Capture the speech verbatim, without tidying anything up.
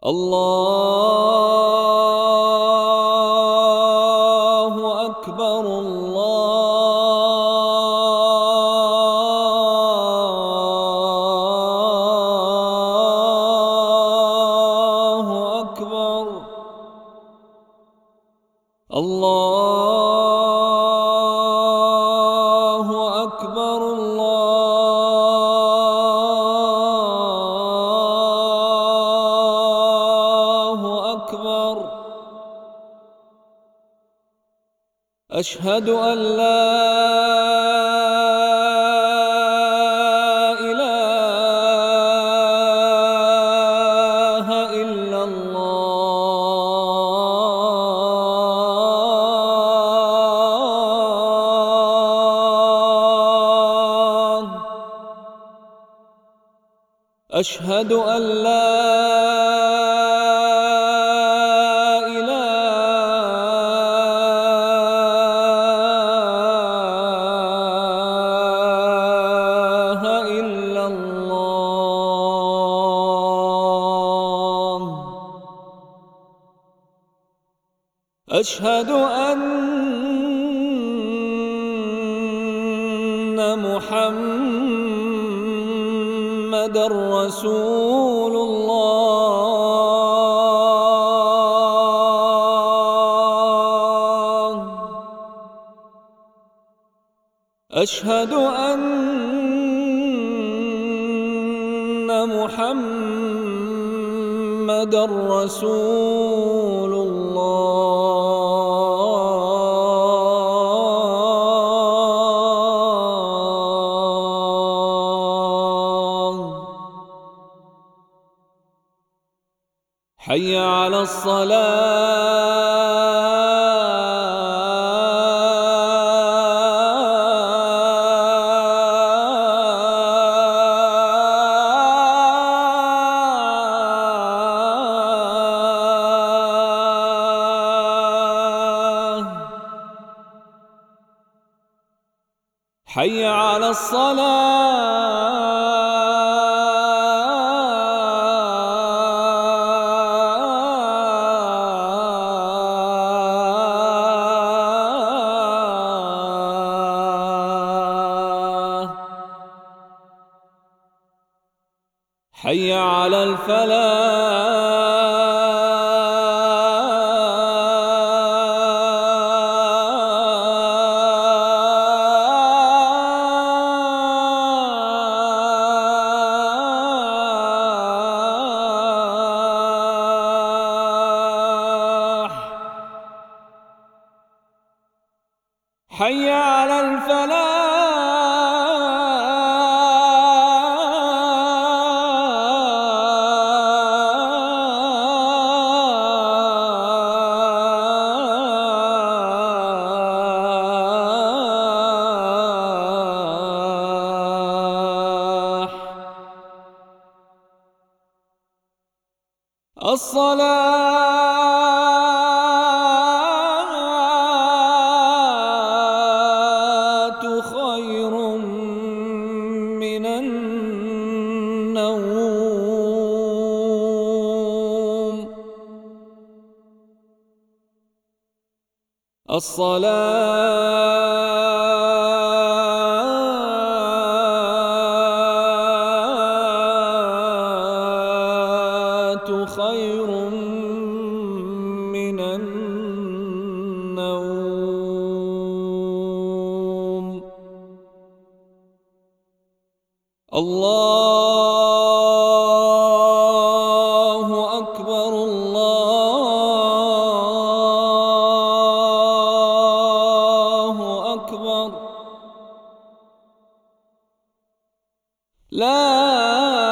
الله أكبر. الله أكبر. الله أكبر. الله أكبر. أشهد أن لا إله إلا الله. أشهد أن لا إله إلا الله. أشهد أن محمدًا رسول الله. أشهد أن محمدًا رسول الله. حي على الصلاة. حي على الصلاة. حي على الفلاح. حي على الفلاح. الصلاة خير من النوم. الصلاة خير من النوم. الله أكبر. الله أكبر. لا